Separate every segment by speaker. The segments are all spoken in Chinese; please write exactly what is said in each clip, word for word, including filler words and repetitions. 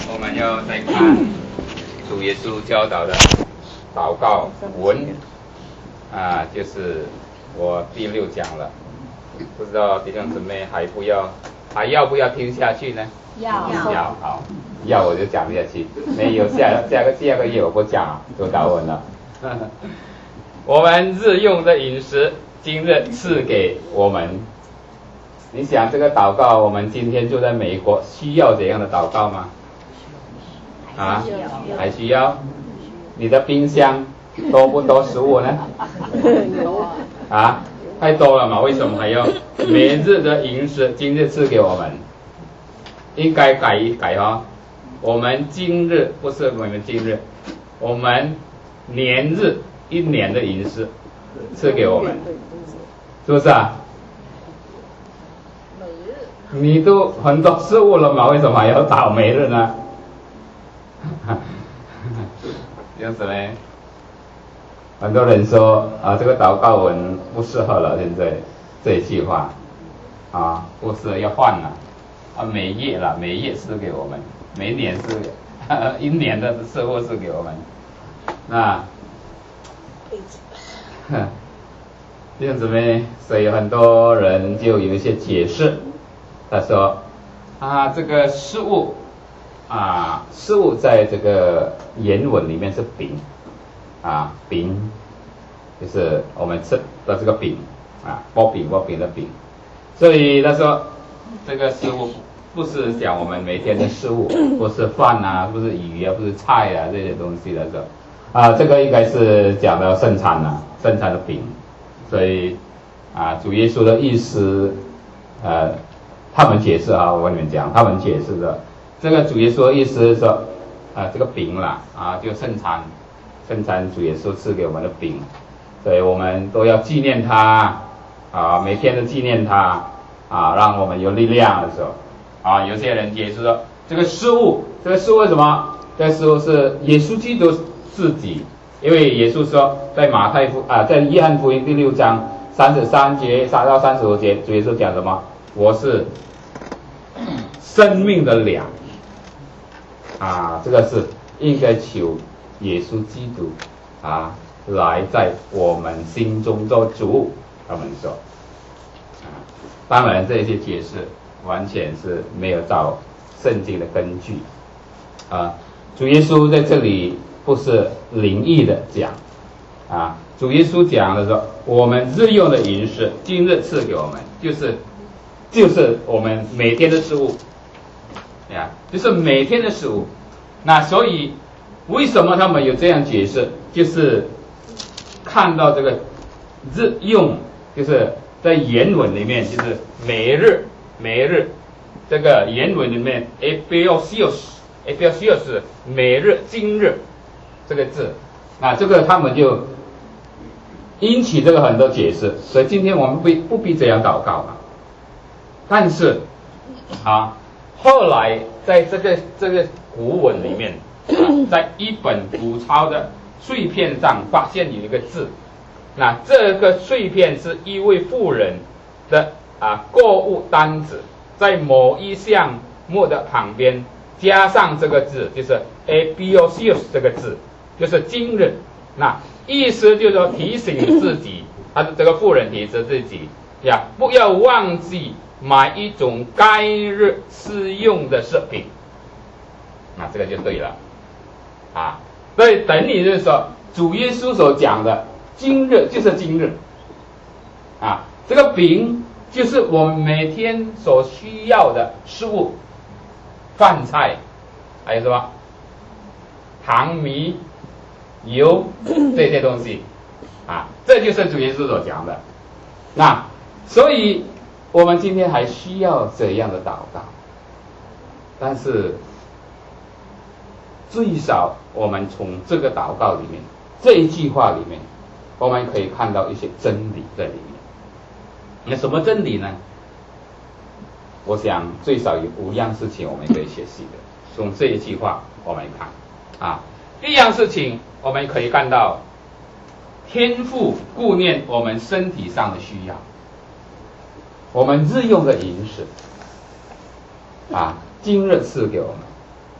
Speaker 1: 我们要再看主耶稣教导的祷告文啊，就是我第六讲了。不知道弟兄姊妹还不要还要不要听下去呢？
Speaker 2: 要
Speaker 1: 要好，要我就讲下去。没有下下个下个月我不讲就祷文了。我们日用的饮食，今日赐给我们。你想这个祷告，我们今天就在美国，需要怎样的祷告吗？啊，还需要？你的冰箱多不多食物呢？啊，太多了嘛？为什么还要每日的饮食，今日赐给我们？应该改一改哦。我们今日不是我们今日，我们年日一年的饮食赐给我们，是不是啊？你都很多事物了嘛，为什么还要倒霉日呢？这样子呢，很多人说啊，这个祷告文不适合了，现在这一句话啊，不是要换了啊，每月了，每月是给我们，每年是啊一年的事物是给我们，那，这样子呢，所以很多人就有一些解释。他说啊，这个事物啊，事物在这个原文里面是饼啊，饼就是我们吃的这个饼啊，包饼包饼的饼。所以他说这个事物不是讲我们每天的事物，不是饭啊，不是鱼啊，不是菜啊这些东西的时候啊，这个应该是讲到圣餐啊，圣餐的饼。所以啊，主耶稣的意思呃。他们解释啊，我跟你们讲，他们解释的这个主耶稣的意思是说，啊，这个饼啦，啊，就圣餐，圣餐主耶稣赐给我们的饼，所以我们都要纪念他，啊，每天都纪念他，啊，让我们有力量的时候，啊，有些人解释说，这个食物，这个食物是什么？这个食物是耶稣基督自己，因为耶稣说，在马太福啊，在约翰福音第六章三十三节三到三十五节，主耶稣讲什么？我是生命的粮啊，这个是应该求耶稣基督啊来在我们心中做主。他们说，啊，当然这些解释完全是没有照圣经的根据啊。主耶稣在这里不是灵意的讲啊，主耶稣讲的说，我们日用的饮食，今日赐给我们，就是就是我们每天的事物。呀，就是每天的事物。那所以为什么他们有这样解释？就是看到这个日用，就是在原文里面，就是每日每日这个原文里面 ，epiosios epiosios 每日今日这个字，那这个他们就引起这个很多解释。所以今天我们不不必这样祷告嘛。但是啊。后来在这个这个古文里面，啊，在一本古抄的碎片上发现有一个字，那这个碎片是一位妇人的啊购物单子，在某一项目的旁边加上这个字，就是 epiosios 这个字，就是今日。那意思就是说提醒自己，他的这个妇人提醒自己呀，不要忘记买一种该日适用的食品，那这个就对了，啊，所以等于就是说，主耶稣所讲的今日就是今日，啊，这个饼就是我们每天所需要的食物，饭菜，还有什么糖米、油这些东西，啊，这就是主耶稣所讲的，那所以。我们今天还需要这样的祷告，但是最少我们从这个祷告里面，这一句话里面，我们可以看到一些真理在里面。那什么真理呢？我想最少有五样事情我们可以学习的。从这一句话我们看啊，第一样事情我们可以看到，天父顾念我们身体上的需要。我们日用的饮食啊，今日赐给我们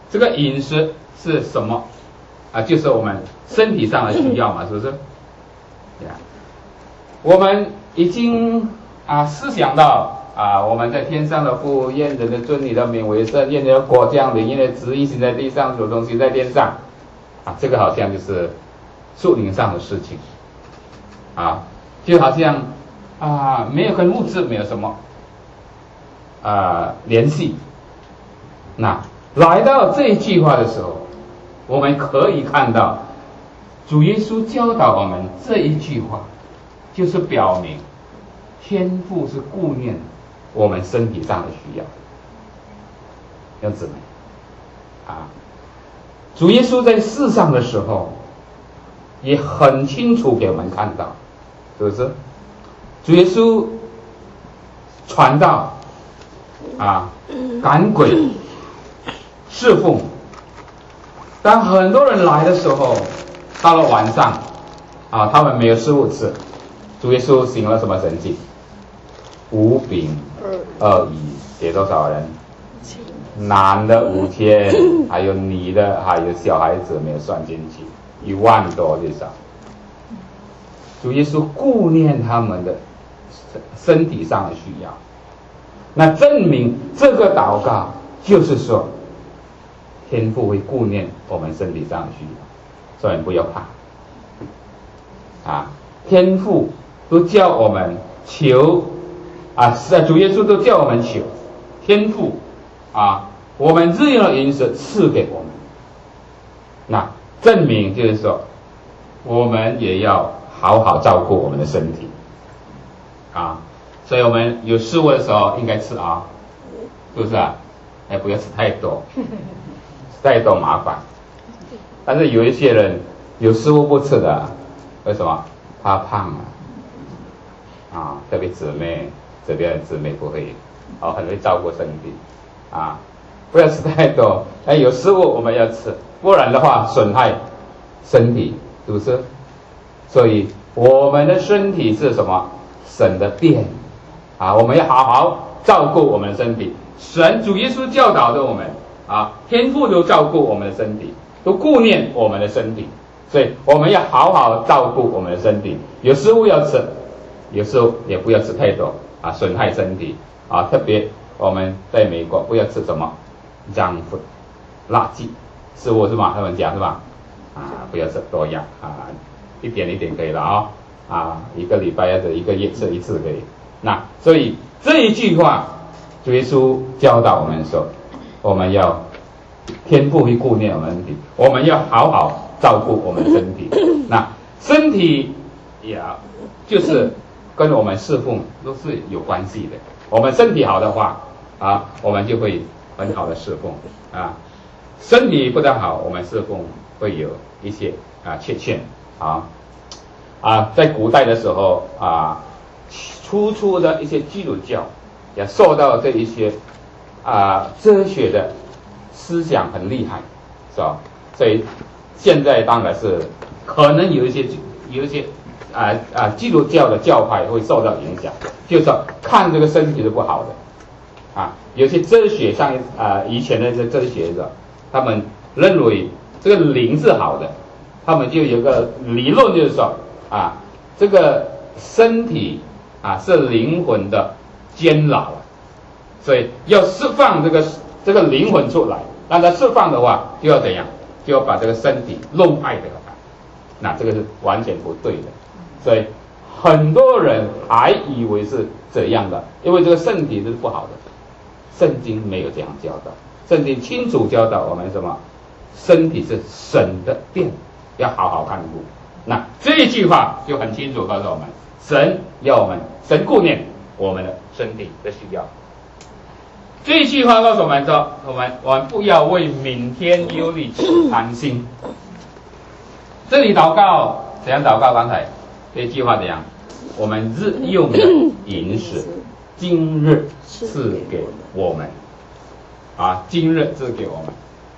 Speaker 1: 这个饮食是什么啊？就是我们身体上的需要嘛，是不是？呀，我们已经啊思想到啊，我们在天上的父，愿人的尊你的名为圣，愿你的国降临，愿你的旨意行在地上，如同行在天上。啊，这个好像就是属灵上的事情，啊，就好像啊没有跟物质没有什么啊联系。那来到这一句话的时候，我们可以看到主耶稣教导我们这一句话，就是表明天父是顾念我们身体上的需要，要姊妹啊。主耶稣在世上的时候，也很清楚给我们看到，是不是？主耶稣传道啊，赶鬼，侍奉。当很多人来的时候，到了晚上啊，他们没有食物吃，主耶稣行了什么神迹？五饼二鱼，给多少人？男的五千，还有女的，还有小孩子没有算进去，一万多至少。主耶稣顾念他们的身体上的需要，那证明这个祷告就是说，天父会顾念我们身体上的需要，所以不要怕啊！天父都叫我们求啊，主耶稣都叫我们求天父啊，我们日用的饮食赐给我们，那证明就是说，我们也要好好照顾我们的身体啊，所以我们有食物的时候应该吃啊，是不是啊？哎，不要吃太多，吃太多麻烦。但是有一些人有食物不吃的，为什么？怕胖啊，啊，特别姊妹这边的姊妹不会，哦，很会照顾身体啊，不要吃太多。哎，有食物我们要吃，不然的话损害身体，是不是？所以我们的身体是什么？神的殿啊，我们要好好照顾我们的身体。神主耶稣教导的我们啊，天父都照顾我们的身体，都顾念我们的身体，所以我们要好好照顾我们的身体。有食物要吃，有时候也不要吃太多啊，损害身体啊。特别我们在美国不要吃什么junk food垃圾食物是吧？他们讲是吧？啊，不要吃多样啊，一点一点可以了啊、哦、啊，一个礼拜或者一个月吃一次可以。那所以这一句话，主耶稣教导我们说，我们要天父会顾念我们身体，我们要好好照顾我们身体。那身体也就是跟我们侍奉都是有关系的。我们身体好的话啊，我们就会很好的侍奉啊。身体不大好，我们侍奉会有一些啊缺陷啊啊。在古代的时候啊，初初的一些基督教也受到这一些啊哲学的思想很厉害，是吧？所以现在当然是可能有一些有一些啊啊基督教的教派会受到影响，就是说看这个身体是不好的啊。有些哲学上啊以前的这哲学者，他们认为这个灵是好的，他们就有个理论，就是说啊，这个身体啊是灵魂的监牢，所以要释放这个这个灵魂出来。让它释放的话，就要怎样？就要把这个身体弄坏掉它。那这个是完全不对的。所以很多人还以为是这样的，因为这个身体是不好的。圣经没有这样教导，圣经清楚教导我们什么？身体是神的殿，要好好看顾。那这一句话就很清楚告诉我们，神要我们，神顾念我们的身体的需要。这一句话告诉我们说，我们我们不要为明天忧虑，只贪心。这里祷告怎样祷告？刚才这一句话怎样？我们日用的饮食，今日赐给我们啊，今日赐给我们。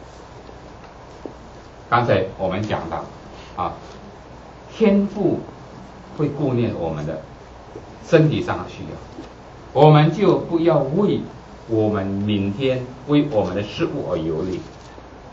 Speaker 1: 刚才我们讲到啊，天父会顾念我们的身体上的需要，我们就不要为我们明天为我们的事物而忧虑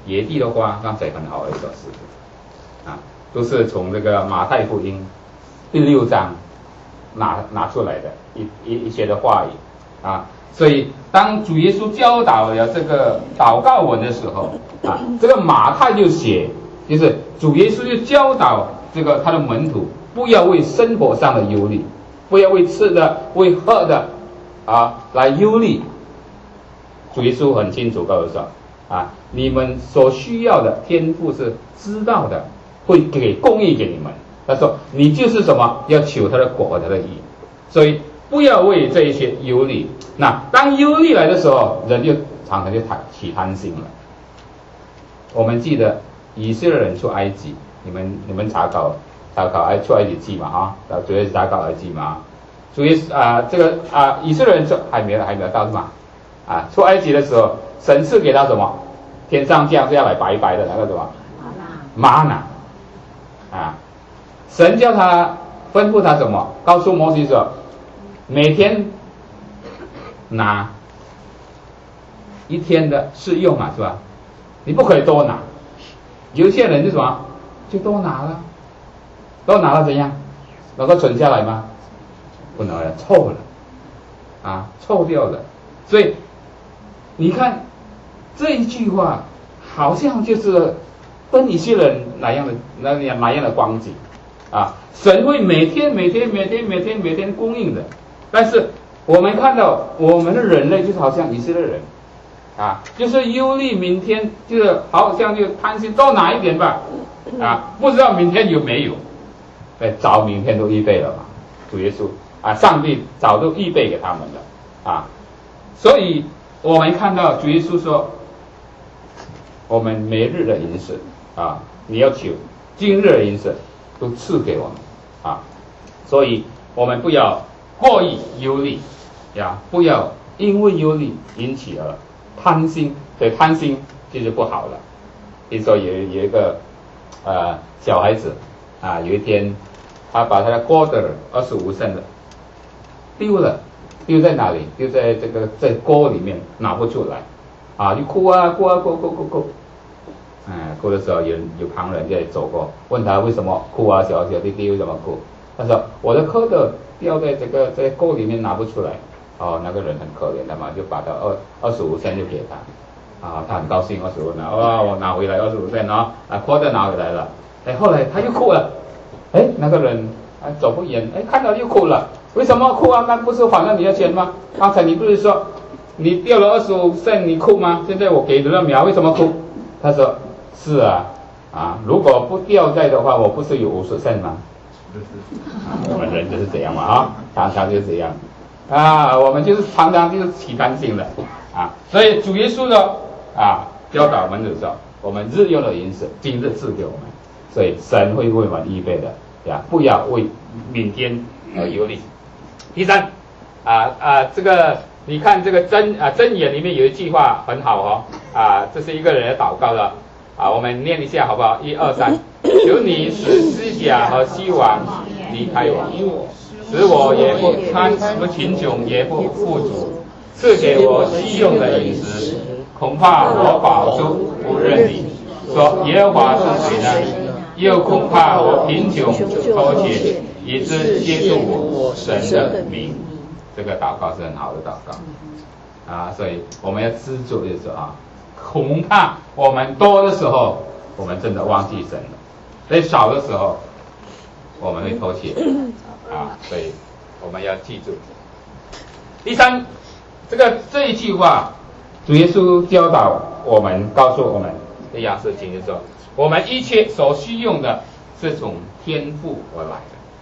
Speaker 1: 野地的花，刚才很好的说是啊，都是从这个马太福音第六章拿拿出来的一一一些的话语啊。所以当主耶稣教导了这个祷告文的时候啊，这个马太就写，就是主耶稣就教导这个他的门徒，不要为生活上的忧虑，不要为吃的为喝的啊来忧虑。主耶稣很清楚告诉说啊，你们所需要的天父是知道的，会给供应给你们。他说你就是什么，要求他的国和他的义，所以不要为这一些忧虑。那当忧虑来的时候，人就常常就起贪心了。我们记得以色列人出埃及，你们你们查考查考哎出埃及记嘛哈，啊，主要是查考埃及嘛。主耶稣啊，这个啊以色列人出还没有还没有到是吗？啊，出埃及的时候，神赐给他什么？天上降下来白白的那个什么？玛纳。啊，神叫他吩咐他什么？告诉摩西说，每天拿一天的试用嘛，是吧？你不可以多拿。有一些人就什么，就多拿了，多拿了怎样？能够存下来吗？不能了，臭了，啊，臭掉了。所以你看这一句话，好像就是跟以色列人哪样的那样哪样的光景啊？神会每天每天每天每天每天供应的，但是我们看到我们的人类就是好像以色列人啊，就是忧虑明天，就是好像就贪心多拿一点吧啊，不知道明天有没有，哎，早明天都预备了嘛，主耶稣啊，上帝早都预备给他们了啊，所以我们看到主耶稣说，我们每日的饮食啊，你要求今日的饮食都赐给我们啊，所以我们不要过于忧虑呀，不要因为忧虑引起了贪心，所以贪心就是不好了。比如说有有一个呃小孩子啊，有一天他把他的锅的二十五升的丢了，丢在哪里？丢在这个在锅里面，拿不出来啊，就哭啊哭啊哭哭哭哭。嗯，哭的时候有有旁人在走过，问他为什么哭啊，小小弟弟为什么哭？他说我的蝌蚪掉在这个在锅里面拿不出来。哦，那个人很可怜的嘛，就把他二二十五升就给他，啊，他很高兴二十五升，哇，我拿回来二十五升啊，啊，蝌蚪拿回来了，哎，后来他又哭了，哎，那个人啊走不远，哎，看到又哭了，为什么哭啊？那不是还了你的钱吗？刚才你不是说你掉了二十五升你哭吗？现在我给了秒，为什么哭？他说是啊，啊，如果不掉在的话，我不是有五十升吗？啊，我们人就是这样嘛啊，常常就是这样。啊，我们就是常常就是起贪心的啊，所以主耶稣呢啊教导我们的时候，我们日用的饮食今日赐给我们，所以神会为我们预备的呀，不要为明天而忧虑。第三啊啊，这个你看这个箴啊箴言里面有一句话很好哦啊，这是一个人的祷告的啊，我们念一下好不好？一二三，求你使西甲和西王离开我。使我也不贪不贫穷，也不富足，赐给我需用的饮食。恐怕我饱足不认你，说耶和华是谁呢？又恐怕我贫穷偷窃，以致接触我神的名。这个祷告是很好的祷告啊，所以我们要知足，就是啊，恐怕我们多的时候，我们真的忘记神了；所以少的时候，我们会偷窃。啊，所以我们要记住。第三，这个这一句话，主耶稣教导我们，告诉我们这样事情，就是说，我们一切所需用的是从天父而来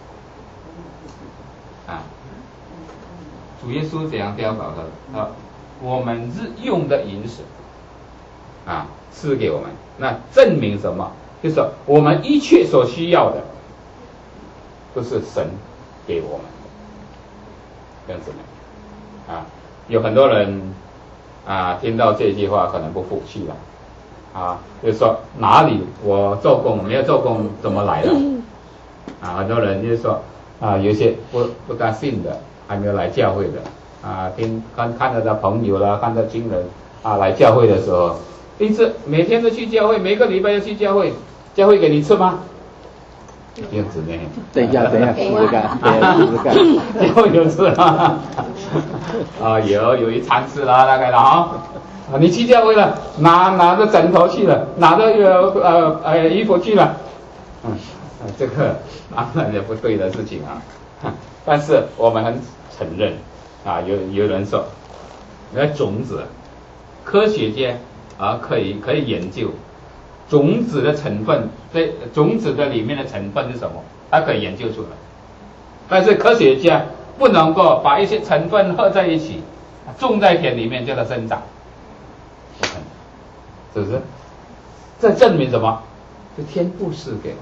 Speaker 1: 的。啊，主耶稣怎样教导的？啊，我们日用的饮食，啊，赐给我们，那证明什么？就是说，我们一切所需要的，都是神给我们的，这样子呢，啊，有很多人啊听到这句话可能不服气了，啊，就是说哪里我做工没有做工怎么来的？啊，很多人就是说啊，有些不不大信的，还没有来教会的，啊，听看看到的朋友啦，看到亲人啊来教会的时候， 因此每天都去教会，每个礼拜都去教会，教会给你吃吗？不用吃呢。
Speaker 2: 等一下，等一下，试试看，试试看。
Speaker 1: 教会有吃吗？啊，有有一餐吃了，大概了啊。啊，你去教会了，拿拿着枕头去了，拿着呃呃衣服去了，嗯，这个当然也不对的事情啊。但是我们很承认啊，有有人说，那种子，科学家啊可以可以研究种子的成分，对，种子的里面的成分是什么，它可以研究出来。但是科学家不能够把一些成分合在一起，种在田里面叫它生长，是不是？这证明什么？是天父赐给我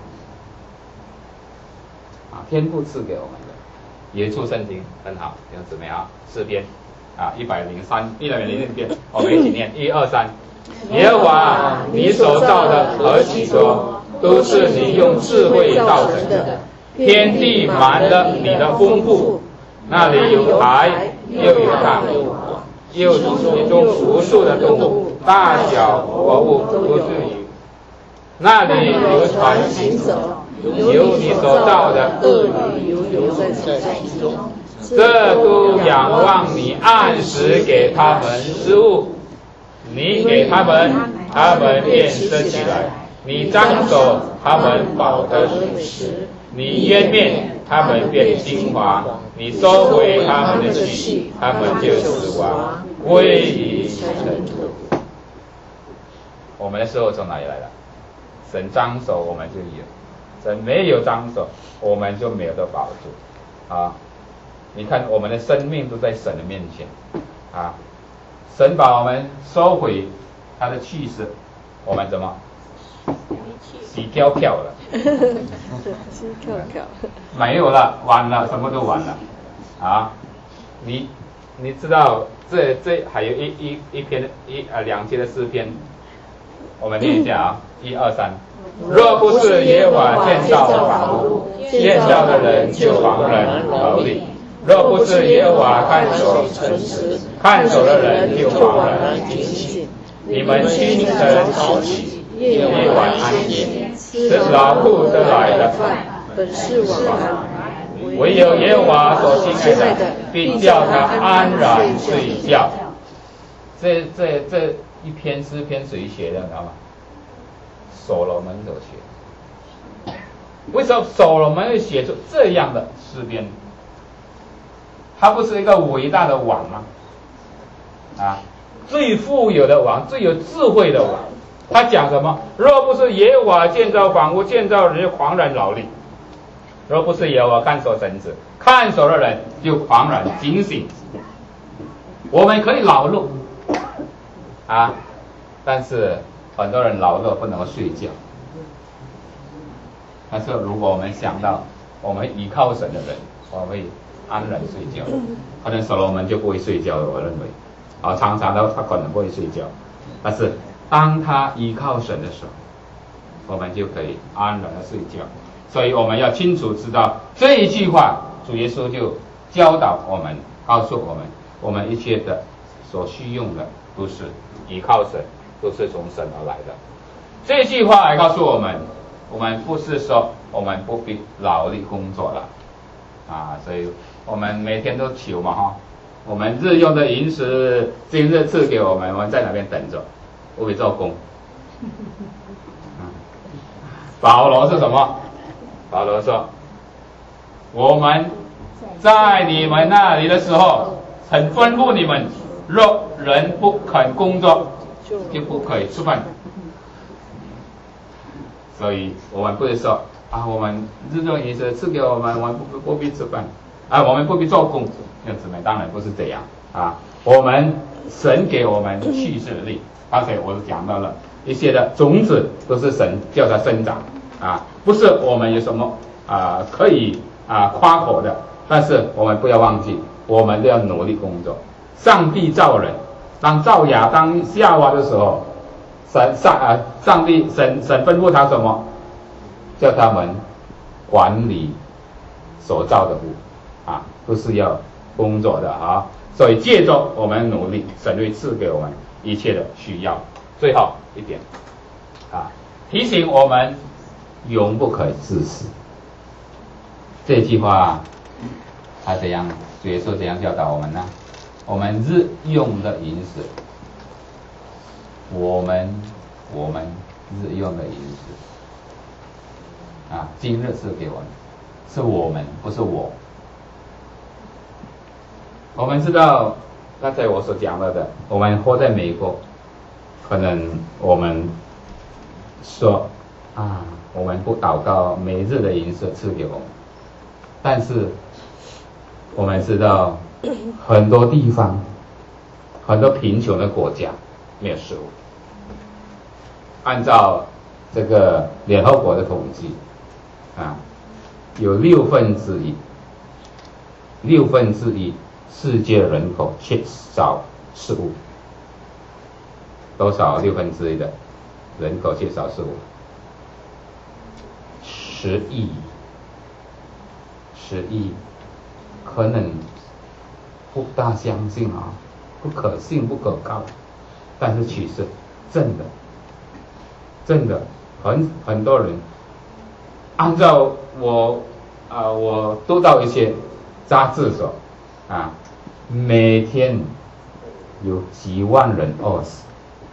Speaker 1: 们啊，天父赐给我们的。有一处圣经很好，弟兄姊妹啊，诗篇啊一百零三一百零六篇，我们一起念，一二三。耶和华，你所造的何其多，都是你用智慧造成的。天地满了你的丰富，那里有海，又有大陆，又有中无数的动物，大小活物都是你。那里有船行走，有你所造的鳄鱼游游在其中，这都仰望你按时给他们食物。你给他们，他们便生起来；你张手，他们饱得水吃；你湮灭，他们便精华；你收回他们的气，他们就死亡，归于尘土。我们的食物从哪里来的？神张手，我们就有；神没有张手，我们就没有得保住。啊，你看我们的生命都在神的面前，啊。神把我们收回他的气势，我们怎么洗飘飘了？
Speaker 3: 洗飘飘，
Speaker 1: 没有了，完了，什么都完了啊！你你知道这这还有一一一篇一呃两节的诗篇，我们念一下啊，一二三。若不是耶和华建造房屋，建造的人就枉然劳力。若不是耶和华看守城池，看守的人就枉然警醒。你们清晨早起，夜晚安歇，是劳苦得来的饭，
Speaker 3: 本是枉然。
Speaker 1: 唯有耶和华所亲爱的，必叫他安然睡觉。这这这一篇诗篇谁写的，你知道吗？所罗门所写。为什么所罗门会写出这样的诗篇？他不是一个伟大的王吗？啊，最富有的王，最有智慧的王。他讲什么？若不是耶和华建造房屋，建造人就狂然劳力；若不是耶和华看守城池，看守的人就狂然警醒。我们可以劳碌啊，但是很多人劳碌不能够睡觉。但是如果我们想到我们依靠神的人，我们会安然睡觉，可能所罗门就不会睡觉的，我认为，啊，常常的他可能不会睡觉，但是当他依靠神的时候，我们就可以安然的睡觉。所以我们要清楚知道这一句话，主耶稣就教导我们，告诉我们，我们一切的所需用的都是依靠神，都是从神而来的。这句话来告诉我们，我们不是说我们不必劳力工作了。啊，所以我们每天都求嘛哈，我们日用的饮食今日赐给我们，我们在哪边等着，不必做工。嗯，保罗是什么？保罗说，我们在你们那里的时候，曾吩咐你们，若人不肯工作，就不可以吃饭。所以我们不是说啊，我们日用饮食赐给我们，我们不不必吃饭，啊，我们不必做工，弟兄姊妹，当然不是这样啊。我们神给我们气势力，刚才我讲到了一些的种子都是神叫它生长啊，不是我们有什么啊可以啊夸口的，但是我们不要忘记，我们都要努力工作。上帝造人，当造亚当夏娃的时候，神上啊上帝神神吩咐他什么？叫他们管理所造的物啊，都是要工作的啊。所以借着我们努力，神会赐给我们一切的需要。 最后一点啊，提醒我们永不可自私。这句话他怎样？主耶稣怎样教导我们呢？我们日用的饮食，我们我们日用的饮食啊，今日是给我们，是我们，不是我。我们知道刚才我所讲到的，我们活在美国，可能我们说啊，我们不祷告每日的饮食赐给我们，但是我们知道很多地方，很多贫穷的国家没有食物。按照这个联合国的统计啊，有六分之一，六分之一世界人口缺少食物。多少？六分之一的人口缺少食物，十亿，十亿，可能不大相信啊，不可信，不可靠，但是其实真的，真的很很多人，按照我啊、呃，我读到一些杂志说啊，每天有几万人饿死。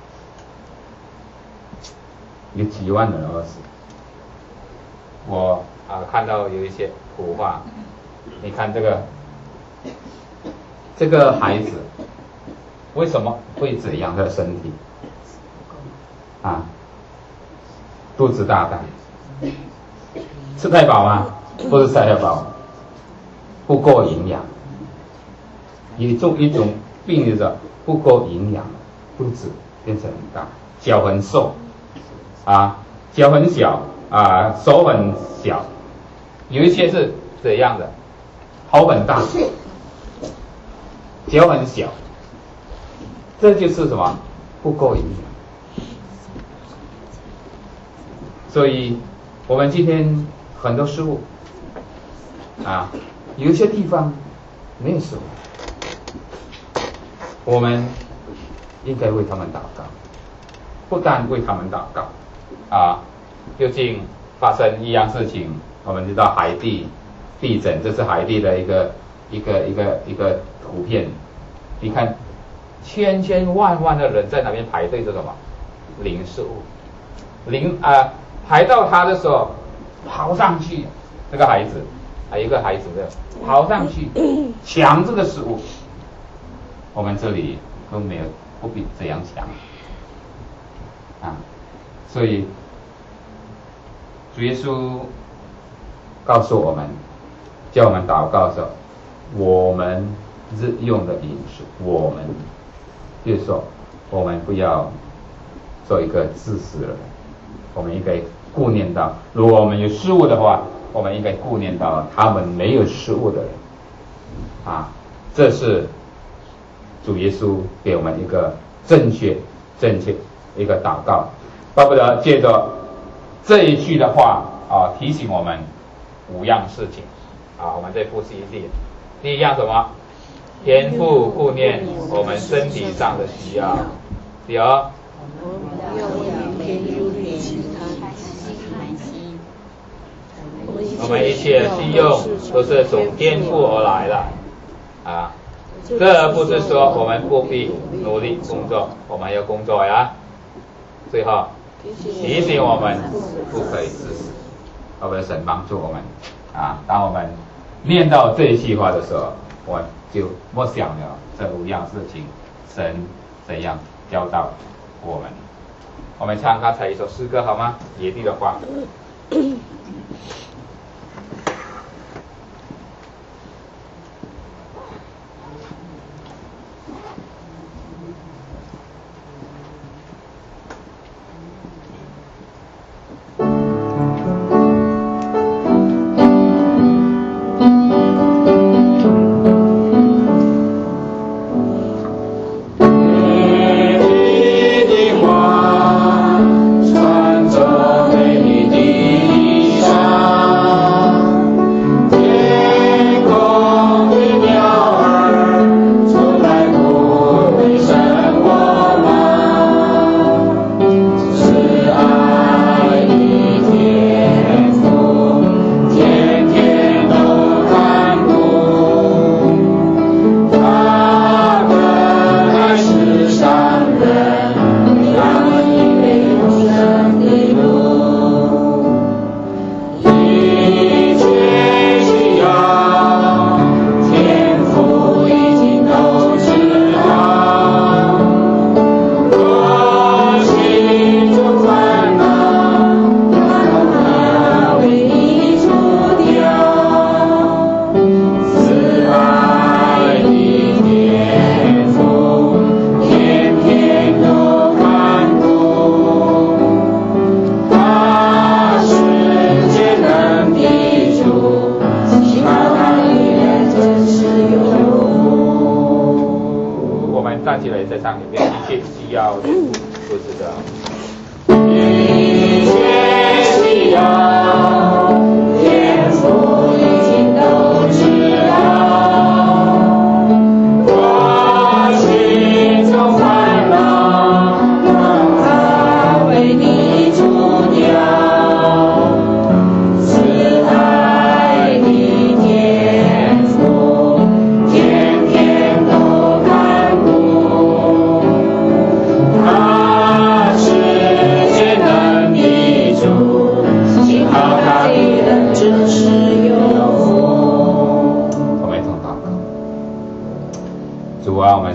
Speaker 1: 有几万人饿死。我啊看到有一些图画，你看这个这个孩子为什么会这样的身体啊？肚子大大，吃太饱吗？不是吃太饱，不够营养。一种一种病就是不够营养，肚子变成很大，脚很瘦。啊，脚很小啊，手很小，有一些是这样的，头很大，脚很小，这就是什么？不够营养。所以，我们今天很多食物啊，有一些地方没有食物，我们应该为他们祷告，不但为他们祷告。啊，究竟发生一样事情，我们知道海地地震，这是海地的一个一个一个一个图片。你看，千千万万的人在那边排队做什么？领食物，领啊、呃，排到他的时候，跑上去，这个孩子，还有一个孩子的跑上去抢这个食物。我们这里都没有，不必这样抢啊。所以，主耶稣告诉我们，叫我们祷告的时候，我们日用的饮食，我们就是说，我们不要做一个自私的人，我们应该顾念到，如果我们有食物的话，我们应该顾念到他们没有食物的人，啊，这是主耶稣给我们一个正确、正确一个祷告。巴不得借着这一句的话啊，提醒我们五样事情啊，我们再复习一遍。第一样什么？天父顾念我们身体上的需要。第二，我们一切需用都是从天父而来的啊，这不是说我们不必努力工作，我们要工作呀。最后提醒我们不可以自私，我们的神帮助我们啊！当我们念到这一句话的时候，我就默想了这五样事情，神怎样教导我们。我们唱刚才一首诗歌好吗？野地的花。
Speaker 4: 穿着美丽的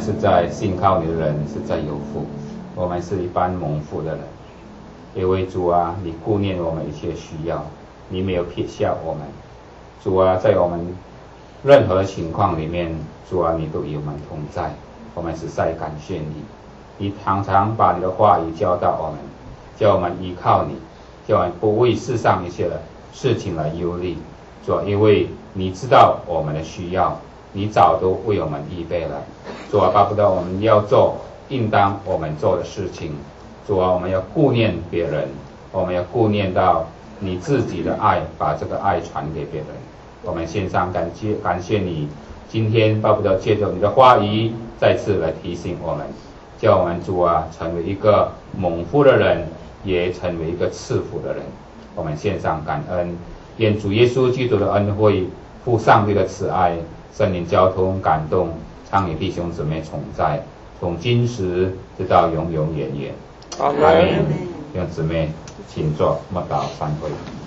Speaker 1: 是在信靠你的人是在有福，我们是一般蒙福的人。因为主啊，你顾念我们一切需要，你没有撇下我们。主啊，在我们任何情况里面，主啊，你都与我们同在，我们实在感谢你。你常常把你的话语教导我们，叫我们依靠你，叫我们不为世上一些的事情来忧虑。主啊，因为你知道我们的需要，你早都为我们预备了。主啊，巴不得我们要做应当我们做的事情。主啊，我们要顾念别人，我们要顾念到你自己的爱，把这个爱传给别人。我们献上感谢，感谢你今天巴不得借着你的话语再次来提醒我们，叫我们主啊成为一个蒙福的人，也成为一个赐福的人。我们献上感恩，愿主耶稣基督的恩惠、父上帝的慈爱、圣灵交通感动，常与弟兄姊妹同在，从今时直到永永远远。阿门。弟兄姊妹，请坐，默祷三会。